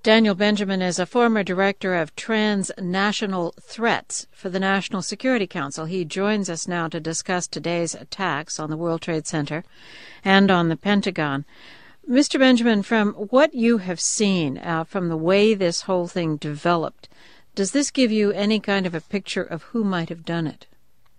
Daniel Benjamin is a former director of transnational threats for the National Security Council. He joins us now to discuss today's attacks on the World Trade Center and on the Pentagon. Mr. Benjamin, from what you have seen, from the way this whole thing developed, does this give you any kind of a picture of who might have done it?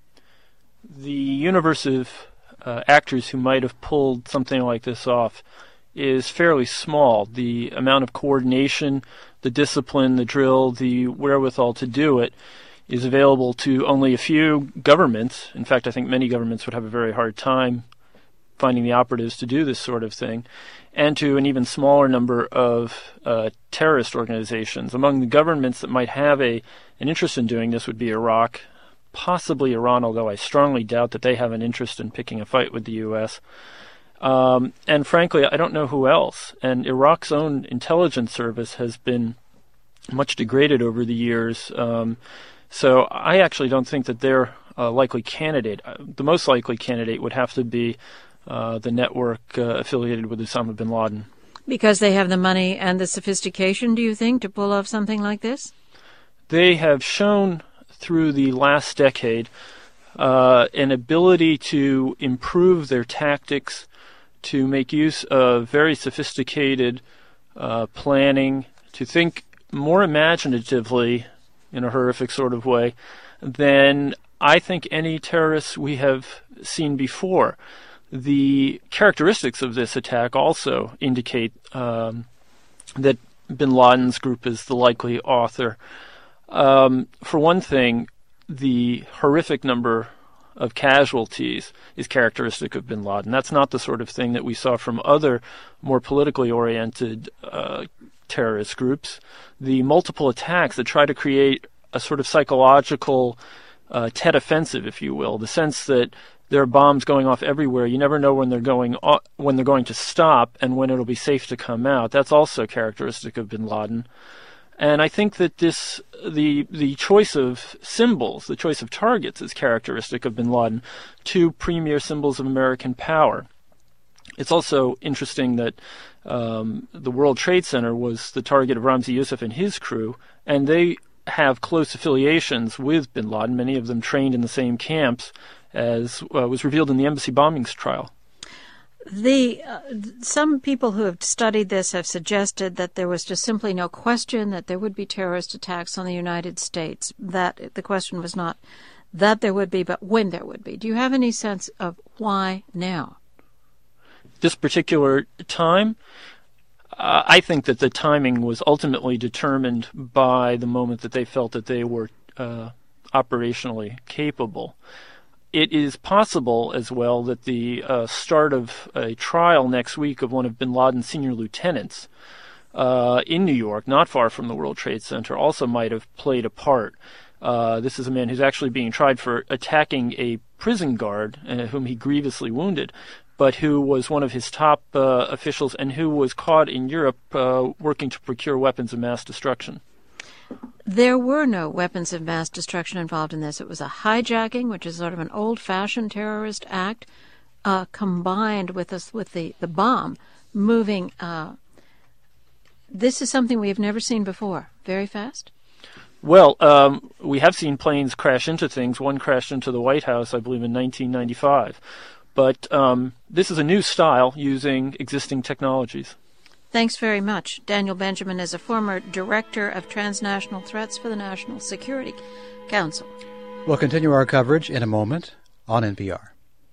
The universe of actors who might have pulled something like this off is fairly small. The amount of coordination, the discipline, the drill, the wherewithal to do it is available to only a few governments. In fact, I think many governments would have a very hard time finding the operatives to do this sort of thing, and to an even smaller number of terrorist organizations. Among the governments that might have an interest in doing this would be Iraq, possibly Iran, although I strongly doubt that they have an interest in picking a fight with the U.S., and frankly, I don't know who else. And Iraq's own intelligence service has been much degraded over the years. So I actually don't think that they're a likely candidate. The most likely candidate would have to be the network affiliated with Osama bin Laden. Because they have the money and the sophistication, do you think, to pull off something like this? They have shown through the last decade an ability to improve their tactics, to make use of very sophisticated planning, to think more imaginatively in a horrific sort of way than I think any terrorists we have seen before. The characteristics of this attack also indicate that bin Laden's group is the likely author. For one thing, the horrific number of casualties is characteristic of bin Laden. That's not the sort of thing that we saw from other more politically oriented terrorist groups. The multiple attacks that try to create a sort of psychological Tet offensive, if you will, the sense that there are bombs going off everywhere. You never know when they're going to stop and when it'll be safe to come out. That's also characteristic of bin Laden. And I think that the choice of symbols, the choice of targets is characteristic of bin Laden, two premier symbols of American power. It's also interesting that the World Trade Center was the target of Ramzi Youssef and his crew, and they have close affiliations with bin Laden, many of them trained in the same camps, as was revealed in the embassy bombings trial. Some people who have studied this have suggested that there was just simply no question that there would be terrorist attacks on the United States, that the question was not that there would be, but when there would be. Do you have any sense of why now? This particular time, I think that the timing was ultimately determined by the moment that they felt that they were operationally capable. It is possible as well that the start of a trial next week of one of bin Laden's senior lieutenants in New York, not far from the World Trade Center, also might have played a part. This is a man who's actually being tried for attacking a prison guard whom he grievously wounded, but who was one of his top officials and who was caught in Europe working to procure weapons of mass destruction. There were no weapons of mass destruction involved in this. It was a hijacking, which is sort of an old-fashioned terrorist act, combined with the bomb moving. This is something we have never seen before. Very fast? Well, we have seen planes crash into things. One crashed into the White House, I believe, in 1995. But this is a new style using existing technologies. Thanks very much. Daniel Benjamin is a former director of transnational threats for the National Security Council. We'll continue our coverage in a moment on NPR.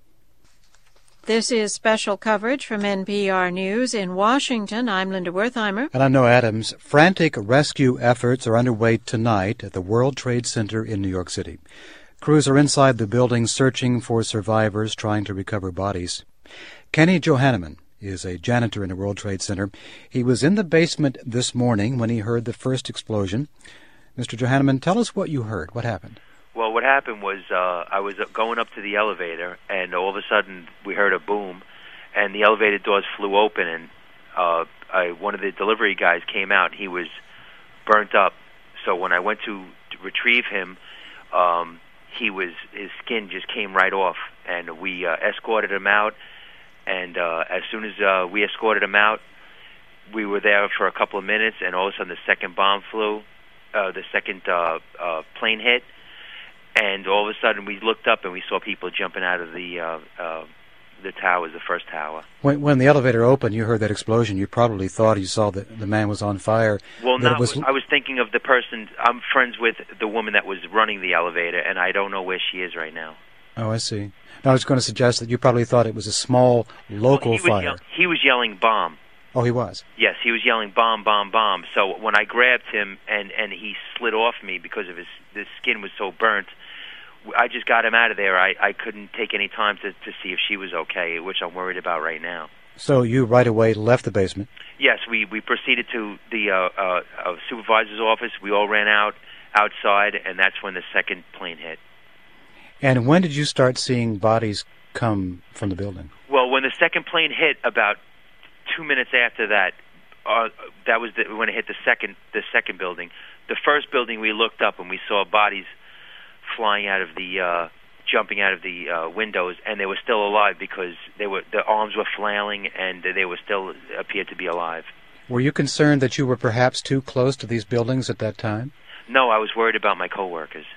This is special coverage from NPR News in Washington. I'm Linda Wertheimer. And I'm Noah Adams. Frantic rescue efforts are underway tonight at the World Trade Center in New York City. Crews are inside the building searching for survivors, trying to recover bodies. Kenny Johanneman is a janitor in the World Trade Center. He was in the basement this morning when he heard the first explosion. Mr. Johanneman, tell us what you heard. What happened? Well, what happened was I was going up to the elevator, and all of a sudden we heard a boom, and the elevator doors flew open, and one of the delivery guys came out. He was burnt up. So when I went to retrieve him, his skin just came right off, and we escorted him out. And as soon as we escorted him out, we were there for a couple of minutes, and all of a sudden the second bomb flew, the second plane hit, and all of a sudden we looked up and we saw people jumping out of the towers, the first tower. When the elevator opened, you heard that explosion. You probably thought you saw that the man was on fire. Well, no, I was thinking of the person. I'm friends with the woman that was running the elevator, and I don't know where she is right now. Oh, I see. Now, I was going to suggest that you probably thought it was a small local fire. He was yelling bomb. Oh, he was? Yes, he was yelling bomb, bomb, bomb. So when I grabbed him and he slid off me because of his skin was so burnt, I just got him out of there. I couldn't take any time to see if she was okay, which I'm worried about right now. So you right away left the basement? Yes, we proceeded to the supervisor's office. We all ran outside, and that's when the second plane hit. And when did you start seeing bodies come from the building? Well, when the second plane hit, about 2 minutes after that, that was when it hit the second building. The first building, we looked up and we saw bodies flying out of the, jumping out of the windows, and they were still alive because the arms were flailing and they were still appeared to be alive. Were you concerned that you were perhaps too close to these buildings at that time? No, I was worried about my coworkers.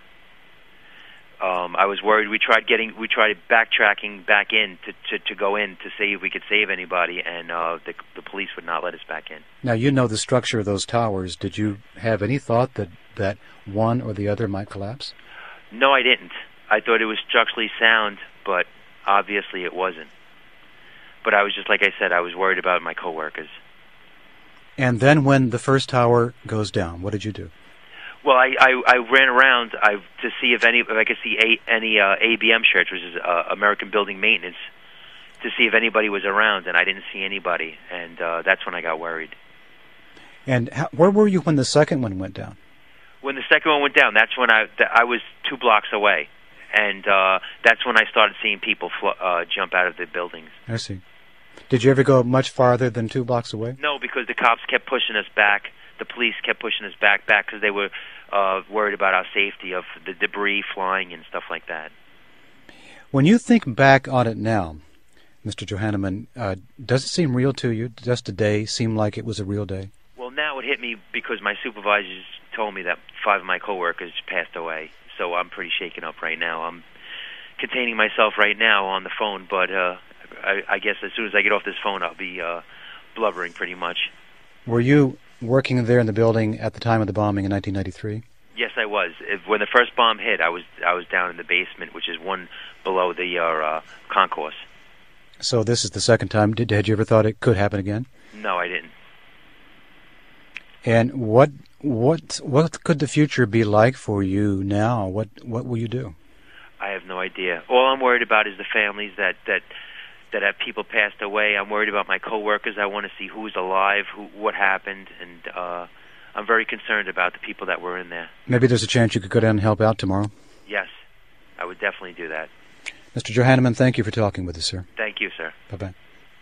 I was worried. We tried backtracking back in to go in to see if we could save anybody, and the police would not let us back in. Now, you know the structure of those towers. Did you have any thought that one or the other might collapse? No, I didn't. I thought it was structurally sound, but obviously it wasn't. But I was just, like I said, I was worried about my coworkers. And then when the first tower goes down, what did you do? Well, I ran around to see if I could see any ABM shirts, which is American Building Maintenance, to see if anybody was around, and I didn't see anybody, and that's when I got worried. And where were you when the second one went down? When the second one went down, that's when I was 2 blocks away, and that's when I started seeing people jump out of the buildings. I see. Did you ever go much farther than 2 blocks away? No, because the cops kept pushing us back. The police kept pushing us back because they were worried about our safety of the debris flying and stuff like that. When you think back on it now, Mr. Johannemann, does it seem real to you? Does today seem like it was a real day? Well, now it hit me because my supervisors told me that 5 of my coworkers passed away, so I'm pretty shaken up right now. I'm containing myself right now on the phone, but I guess as soon as I get off this phone, I'll be blubbering pretty much. Were you working there in the building at the time of the bombing in 1993? Yes, I was. When the first bomb hit, I was down in the basement, which is one below the concourse. So this is the second time. Had you ever thought it could happen again? No, I didn't. And what could the future be like for you now? What will you do? I have no idea. All I'm worried about is the families that have people passed away. I'm worried about my coworkers. I want to see who's alive, what happened, and I'm very concerned about the people that were in there. Maybe there's a chance you could go down and help out tomorrow? Yes, I would definitely do that. Mr. Johannemann, thank you for talking with us, sir. Thank you, sir. Bye-bye.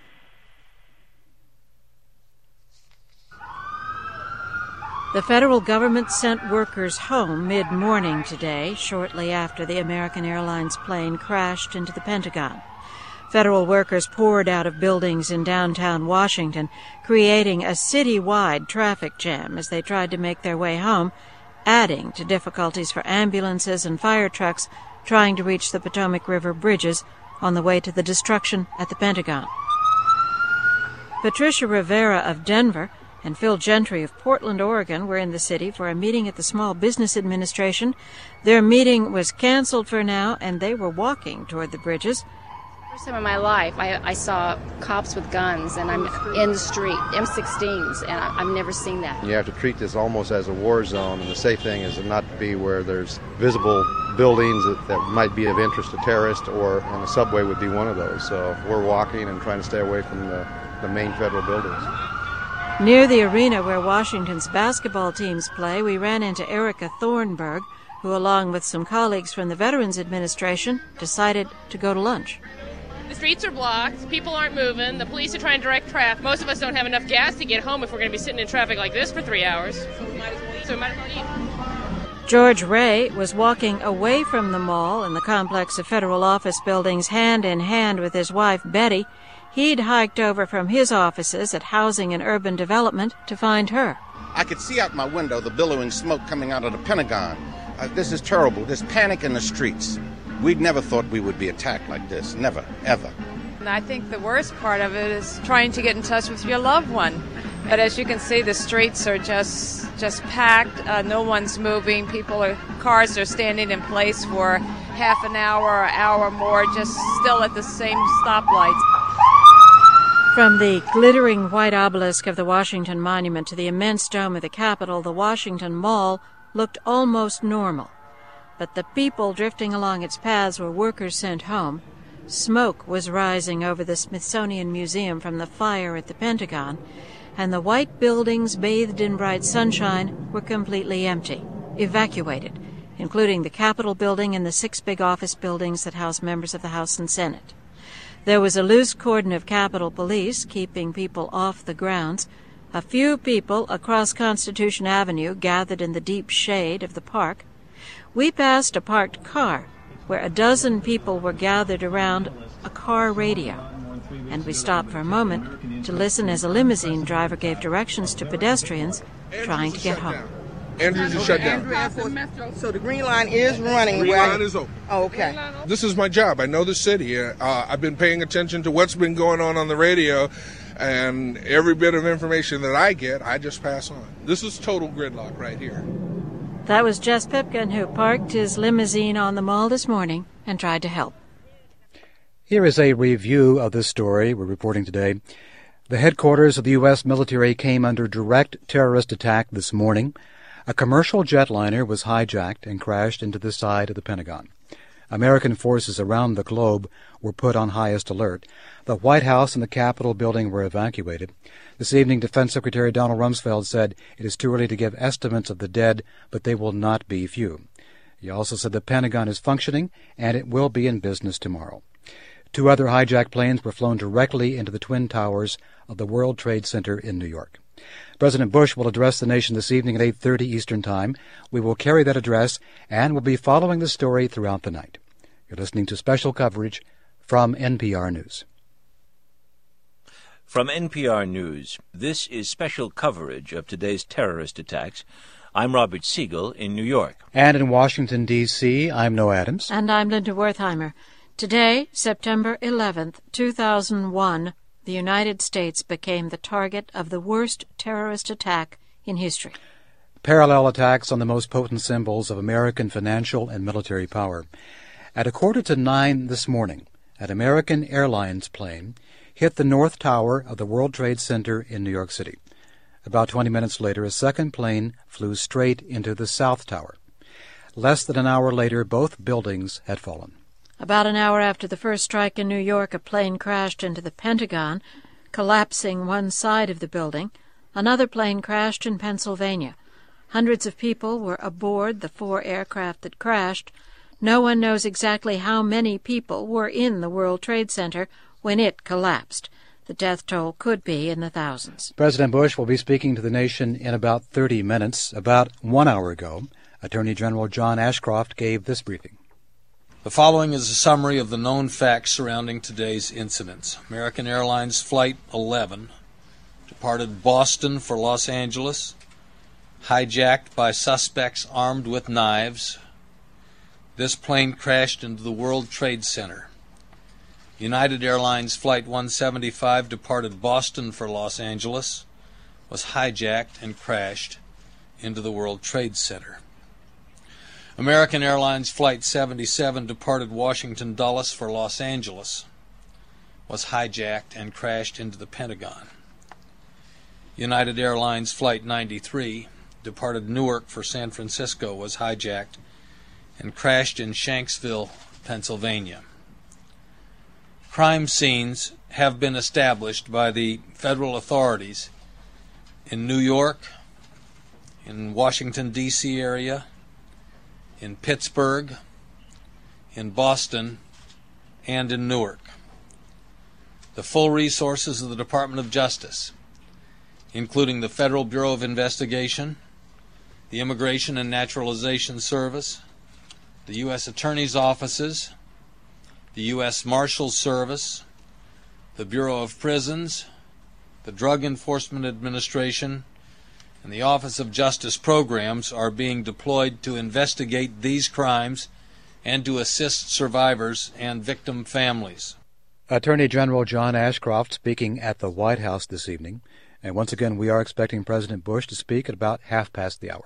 The federal government sent workers home mid-morning today, shortly after the American Airlines plane crashed into the Pentagon. Federal workers poured out of buildings in downtown Washington, creating a citywide traffic jam as they tried to make their way home, adding to difficulties for ambulances and fire trucks trying to reach the Potomac River bridges on the way to the destruction at the Pentagon. Patricia Rivera of Denver and Phil Gentry of Portland, Oregon, were in the city for a meeting at the Small Business Administration. Their meeting was canceled for now, and they were walking toward the bridges. First time in my life, I saw cops with guns, and I'm in the street, M16s, and I've never seen that. You have to treat this almost as a war zone, and the safe thing is not to be where there's visible buildings that might be of interest to terrorists, and a subway would be one of those. So we're walking and trying to stay away from the main federal buildings. Near the arena where Washington's basketball teams play, we ran into Erica Thornburg, who, along with some colleagues from the Veterans Administration, decided to go to lunch. The streets are blocked, people aren't moving, the police are trying to direct traffic. Most of us don't have enough gas to get home if we're going to be sitting in traffic like this for 3 hours. So we might as well eat. George Ray was walking away from the mall in the complex of federal office buildings hand in hand with his wife, Betty. He'd hiked over from his offices at Housing and Urban Development to find her. I could see out my window the billowing smoke coming out of the Pentagon. This is terrible. There's panic in the streets. We'd never thought we would be attacked like this. Never, ever. And I think the worst part of it is trying to get in touch with your loved one. But as you can see, the streets are just packed. No one's moving. Cars are standing in place for half an hour or hour more, just still at the same stoplights. From the glittering white obelisk of the Washington Monument to the immense dome of the Capitol, the Washington Mall looked almost normal. But the people drifting along its paths were workers sent home. Smoke was rising over the Smithsonian Museum from the fire at the Pentagon, and the white buildings bathed in bright sunshine were completely empty, evacuated, including the Capitol building and the 6 big office buildings that house members of the House and Senate. There was a loose cordon of Capitol Police keeping people off the grounds. A few people across Constitution Avenue gathered in the deep shade of the park. We passed a parked car where a dozen people were gathered around a car radio, and we stopped for a moment to listen as a limousine driver gave directions to pedestrians trying to get home. Andrews is shut down. So the Green Line is running. Green Line is open. Oh, okay. This is my job. I know the city. I've been paying attention to what's been going on the radio, and every bit of information that I get, I just pass on. This is total gridlock right here. That was Jess Pipkin, who parked his limousine on the mall this morning and tried to help. Here is a review of this story we're reporting today. The headquarters of the U.S. military came under direct terrorist attack this morning. A commercial jetliner was hijacked and crashed into the side of the Pentagon. American forces around the globe were put on highest alert. The White House and the Capitol building were evacuated. This evening, Defense Secretary Donald Rumsfeld said it is too early to give estimates of the dead, but they will not be few. He also said the Pentagon is functioning and it will be in business tomorrow. 2 other hijacked planes were flown directly into the Twin Towers of the World Trade Center in New York. President Bush will address the nation this evening at 8:30 Eastern Time. We will carry that address and will be following the story throughout the night. You're listening to special coverage from NPR News. From NPR News, this is special coverage of today's terrorist attacks. I'm Robert Siegel in New York. And in Washington, D.C., I'm Noah Adams. And I'm Linda Wertheimer. Today, September 11th, 2001, the United States became the target of the worst terrorist attack in history. Parallel attacks on the most potent symbols of American financial and military power. At 8:45 this morning, an American Airlines plane hit the North Tower of the World Trade Center in New York City. About 20 minutes later, a second plane flew straight into the South Tower. Less than an hour later, both buildings had fallen. About an hour after the first strike in New York, a plane crashed into the Pentagon, collapsing one side of the building. Another plane crashed in Pennsylvania. Hundreds of people were aboard the 4 aircraft that crashed. No one knows exactly how many people were in the World Trade Center when it collapsed. The death toll could be in the thousands. President Bush will be speaking to the nation in about 30 minutes. About 1 hour ago, Attorney General John Ashcroft gave this briefing. The following is a summary of the known facts surrounding today's incidents. American Airlines Flight 11 departed Boston for Los Angeles, hijacked by suspects armed with knives. This plane crashed into the World Trade Center. United Airlines Flight 175 departed Boston for Los Angeles, was hijacked and crashed into the World Trade Center. American Airlines Flight 77 departed Washington Dulles for Los Angeles, was hijacked and crashed into the Pentagon. United Airlines Flight 93 departed Newark for San Francisco, was hijacked and crashed in Shanksville, Pennsylvania. Crime scenes have been established by the federal authorities in New York, in Washington, D.C. area, in Pittsburgh, in Boston, and in Newark. The full resources of the Department of Justice, including the Federal Bureau of Investigation, the Immigration and Naturalization Service, the U.S. Attorney's offices, the U.S. Marshals Service, the Bureau of Prisons, the Drug Enforcement Administration, and the Office of Justice Programs are being deployed to investigate these crimes and to assist survivors and victim families. Attorney General John Ashcroft speaking at the White House this evening. And once again, we are expecting President Bush to speak at about 6:30.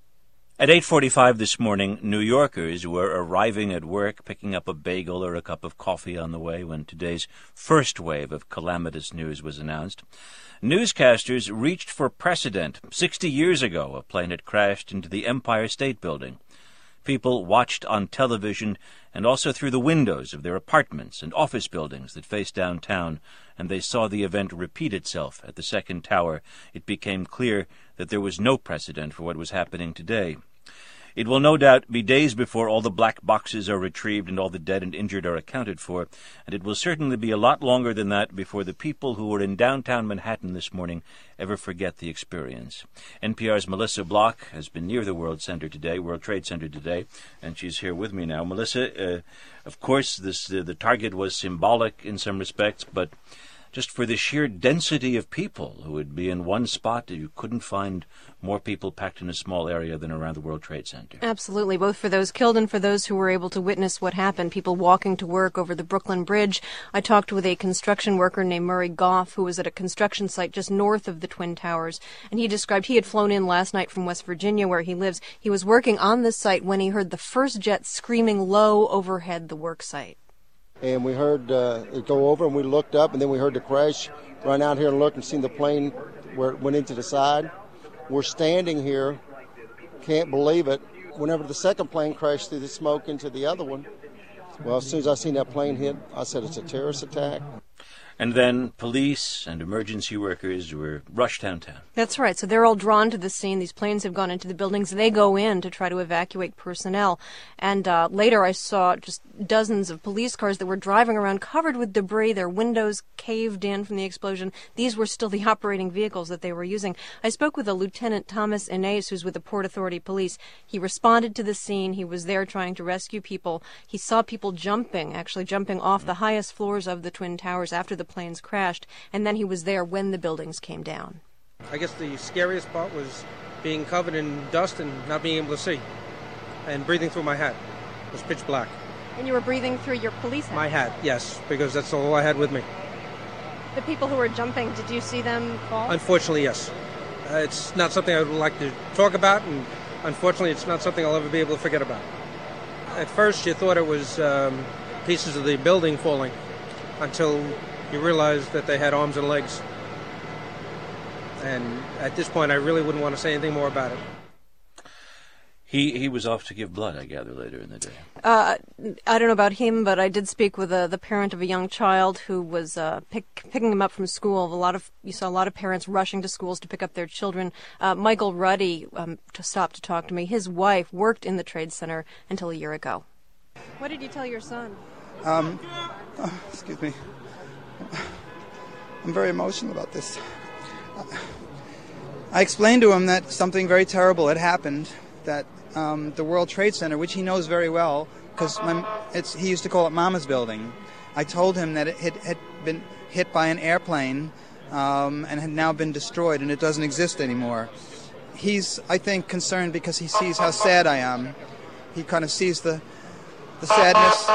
At 8:45 this morning, New Yorkers were arriving at work, picking up a bagel or a cup of coffee on the way when today's first wave of calamitous news was announced. Newscasters reached for precedent. 60 years ago, a plane had crashed into the Empire State Building. People watched on television and also through the windows of their apartments and office buildings that faced downtown, and they saw the event repeat itself at the second tower. It became clear that there was no precedent for what was happening today. It will no doubt be days before all the black boxes are retrieved and all the dead and injured are accounted for, and it will certainly be a lot longer than that before the people who were in downtown Manhattan this morning ever forget the experience. NPR's Melissa Block has been near the World Trade Center today, and she's here with me now. Melissa, of course, the target was symbolic in some respects, but just for the sheer density of people who would be in one spot, you couldn't find more people packed in a small area than around the World Trade Center. Absolutely, both for those killed and for those who were able to witness what happened, people walking to work over the Brooklyn Bridge. I talked with a construction worker named Murray Goff, who was at a construction site just north of the Twin Towers, and he described he had flown in last night from West Virginia, where he lives. He was working on this site when he heard the first jet screaming low overhead the work site. And we heard it go over, and we looked up, and then we heard the crash. Run out here and look and seen the plane where it went into the side. We're standing here, can't believe it. Whenever the second plane crashed through the smoke into the other one, well, as soon as I seen that plane hit, I said it's a terrorist attack. And then police and emergency workers were rushed downtown. That's right. So they're all drawn to the scene. These planes have gone into the buildings. They go in to try to evacuate personnel. And later I saw just dozens of police cars that were driving around covered with debris, their windows caved in from the explosion. These were still the operating vehicles that they were using. I spoke with a Lieutenant Thomas Inez, who's with the Port Authority Police. He responded to the scene. He was there trying to rescue people. He saw people jumping off the highest floors of the Twin Towers after the planes crashed, and then he was there when the buildings came down. I guess the scariest part was being covered in dust and not being able to see, and breathing through my hat. It was pitch black. And you were breathing through your police hat? My hat, yes, because that's all I had with me. The people who were jumping, did you see them fall? Unfortunately, yes. It's not something I would like to talk about, and unfortunately it's not something I'll ever be able to forget about. At first you thought it was pieces of the building falling, until you realized that they had arms and legs. And at this point, I really wouldn't want to say anything more about it. He was off to give blood, I gather, later in the day. I don't know about him, but I did speak with the parent of a young child who was picking him up from school. You saw a lot of parents rushing to schools to pick up their children. Michael Ruddy stopped to talk to me. His wife worked in the Trade Center until a year ago. What did you tell your son? Excuse me. I'm very emotional about this. I explained to him that something very terrible had happened, that the World Trade Center, which he knows very well, because he used to call it Mama's Building. I told him that it had been hit by an airplane and had now been destroyed, and it doesn't exist anymore. He's, I think, concerned because he sees how sad I am. He kind of sees the sadness.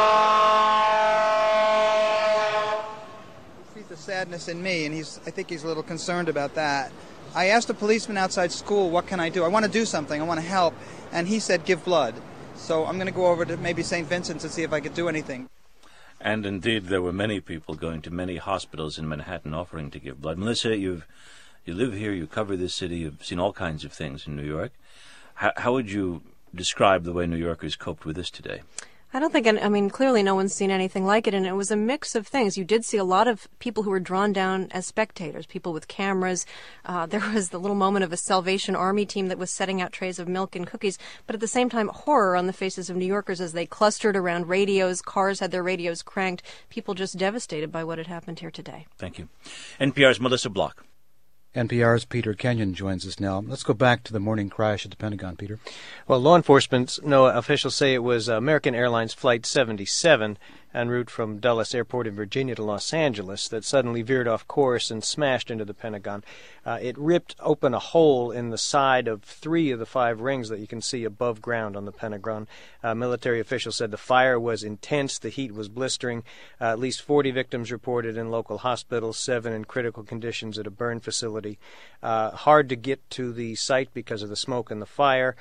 Sadness in me, and I think he's a little concerned about that. I asked a policeman outside school, what can I do? I want to do something, I want to help, and he said give blood. So I'm going to go over to maybe St. Vincent's and see if I could do anything. And indeed there were many people going to many hospitals in Manhattan offering to give blood. Melissa, you live here, you cover this city, you've seen all kinds of things in New York. How would you describe the way New Yorkers coped with this today? I don't think, clearly no one's seen anything like it, and it was a mix of things. You did see a lot of people who were drawn down as spectators, people with cameras. There was the little moment of a Salvation Army team that was setting out trays of milk and cookies, but at the same time, horror on the faces of New Yorkers as they clustered around radios. Cars had their radios cranked. People just devastated by what had happened here today. Thank you. NPR's Melissa Block. NPR's Peter Kenyon joins us now. Let's go back to the morning crash at the Pentagon, Peter. Well, law enforcement, officials say it was American Airlines Flight 77. en route from Dulles Airport in Virginia to Los Angeles that suddenly veered off course and smashed into the Pentagon. It ripped open a hole in the side of 3 of the 5 rings that you can see above ground on the Pentagon. Military officials said the fire was intense, the heat was blistering. At least 40 victims reported in local hospitals, 7 in critical conditions at a burn facility. Hard to get to the site because of the smoke and the fire.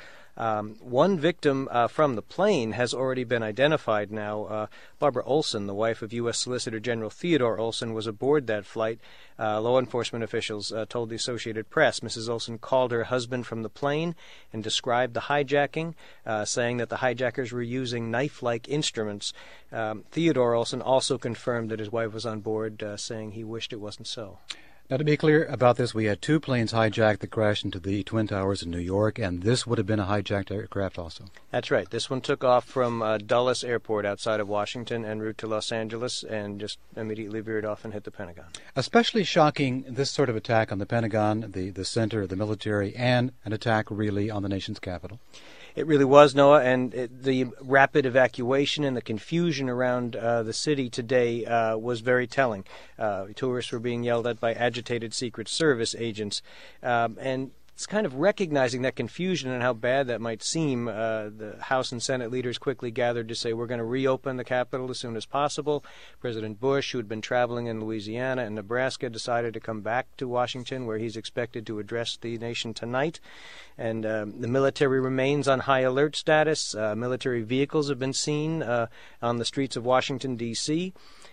One victim from the plane has already been identified now. Barbara Olson, the wife of U.S. Solicitor General Theodore Olson, was aboard that flight. Law enforcement officials told the Associated Press Mrs. Olson called her husband from the plane and described the hijacking, saying that the hijackers were using knife-like instruments. Theodore Olson also confirmed that his wife was on board, saying he wished it wasn't so. Now, to be clear about this, we had 2 planes hijacked that crashed into the Twin Towers in New York, and this would have been a hijacked aircraft also. That's right. This one took off from Dulles Airport outside of Washington en route to Los Angeles and just immediately veered off and hit the Pentagon. Especially shocking, this sort of attack on the Pentagon, the center of the military, and an attack really on the nation's capital. It really was, Noah, and the rapid evacuation and the confusion around the city today was very telling. Tourists were being yelled at by agitated Secret Service agents, and it's kind of recognizing that confusion and how bad that might seem. The House and Senate leaders quickly gathered to say we're going to reopen the Capitol as soon as possible. President Bush, who had been traveling in Louisiana and Nebraska, decided to come back to Washington, where he's expected to address the nation tonight. And the military remains on high alert status. Military vehicles have been seen on the streets of Washington, D.C.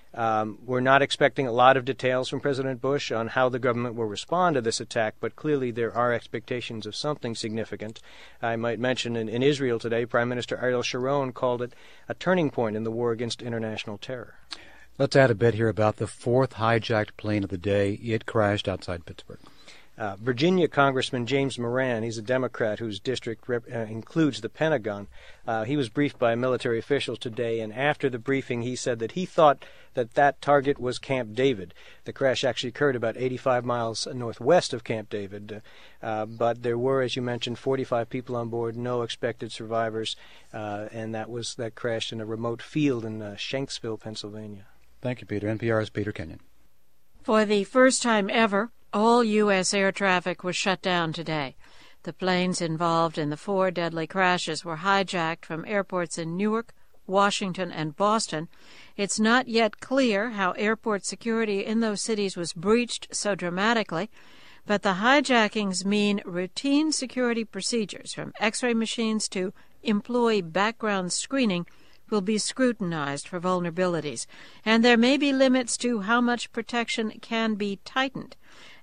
We're not expecting a lot of details from President Bush on how the government will respond to this attack, but clearly there are expectations of something significant. I might mention in Israel today, Prime Minister Ariel Sharon called it a turning point in the war against international terror. Let's add a bit here about the 4th hijacked plane of the day. It crashed outside Pittsburgh. Virginia Congressman James Moran, he's a Democrat whose district includes the Pentagon. He was briefed by military officials today, and after the briefing he said that he thought that target was Camp David. The crash actually occurred about 85 miles northwest of Camp David, but there were, as you mentioned, 45 people on board, no expected survivors, and that crashed in a remote field in Shanksville, Pennsylvania. Thank you, Peter. NPR's Peter Kenyon. For the first time ever, all U.S. air traffic was shut down today. The planes involved in the 4 deadly crashes were hijacked from airports in Newark, Washington, and Boston. It's not yet clear how airport security in those cities was breached so dramatically, but the hijackings mean routine security procedures, from X-ray machines to employee background screening, will be scrutinized for vulnerabilities, and there may be limits to how much protection can be tightened.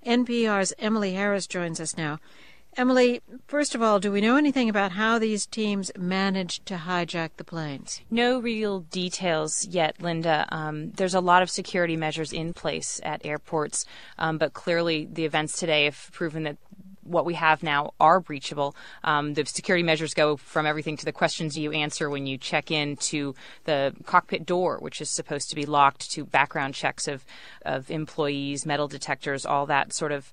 NPR's Emily Harris joins us now. Emily, first of all, do we know anything about how these teams managed to hijack the planes? No real details yet, Linda. There's a lot of security measures in place at airports, but clearly the events today have proven that what we have now are breachable. The security measures go from everything to the questions you answer when you check in, to the cockpit door, which is supposed to be locked, to background checks of employees, metal detectors, all that sort of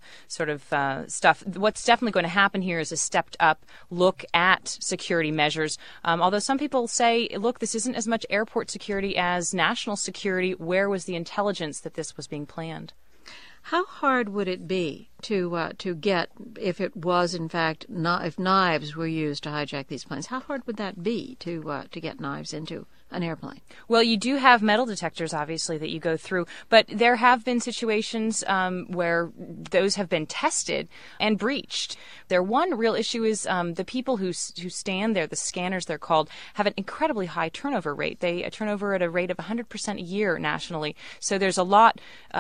stuff. What's definitely going to happen here is a stepped up look at security measures. Although some people say, look, this isn't as much airport security as national security. Where was the intelligence that this was being planned? How hard would it be to get, if it was in fact, if knives were used to hijack these planes? How hard would that be to get knives into an airplane? Well, you do have metal detectors, obviously, that you go through, but there have been situations where those have been tested and breached. Their one real issue is the people who stand there, the scanners they're called, have an incredibly high turnover rate. They turn over at a rate of 100% a year nationally. So there's a lot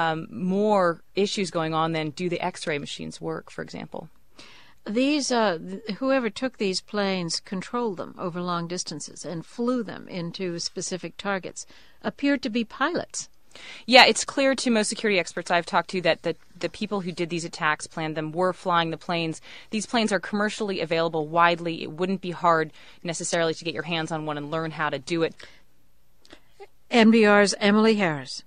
more issues going on than do the X-ray machines work, for example. These whoever took these planes controlled them over long distances and flew them into specific targets, appeared to be pilots. Yeah, it's clear to most security experts I've talked to that the people who did these attacks, planned them, were flying the planes. These planes are commercially available widely. It wouldn't be hard necessarily to get your hands on one and learn how to do it. NPR's Emily Harris.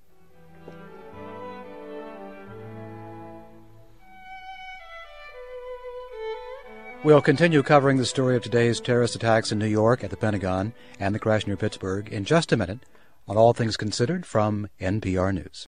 We'll continue covering the story of today's terrorist attacks in New York at the Pentagon and the crash near Pittsburgh in just a minute, on All Things Considered from NPR News.